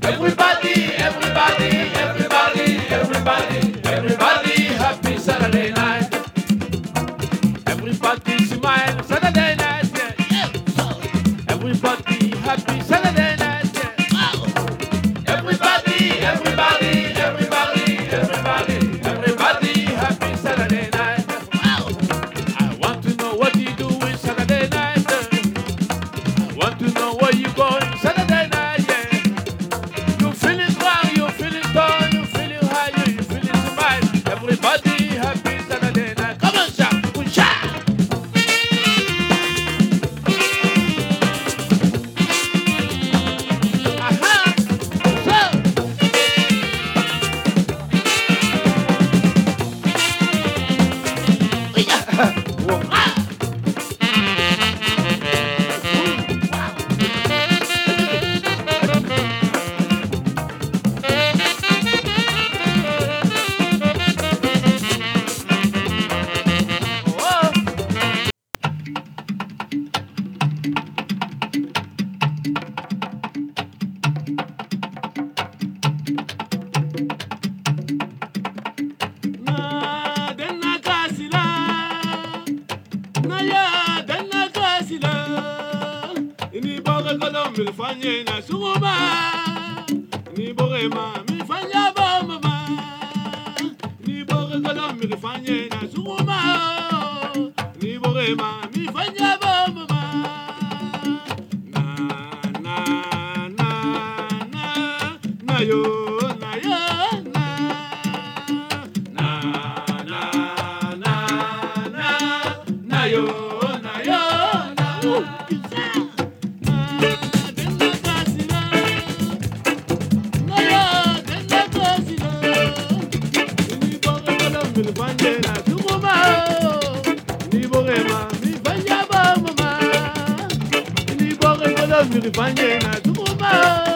Everybody, everybody, everybody, everybody, everybody, happy Saturday night. Everybody smile Saturday night, yeah. Everybody happy Saturday night, yeah. Everybody, everybody, everybody, everybody, everybody, happy Saturday night. I want to know what you do in Saturday night. I want to know where you going Saturday night, yeah. You feeling strong, you feeling tall, you feeling high, you feeling smile. Everybody happy Saturday night. Come on, shout, push out. Aha, Milfanye na suma ni borema milfanya ba mama ni bore kala milfanye na suma ni borema milfanya ba mama na yo na yo na yo na yo Milfanye na suma ni borema milfanya ba mama ni bore kala milfanye na suma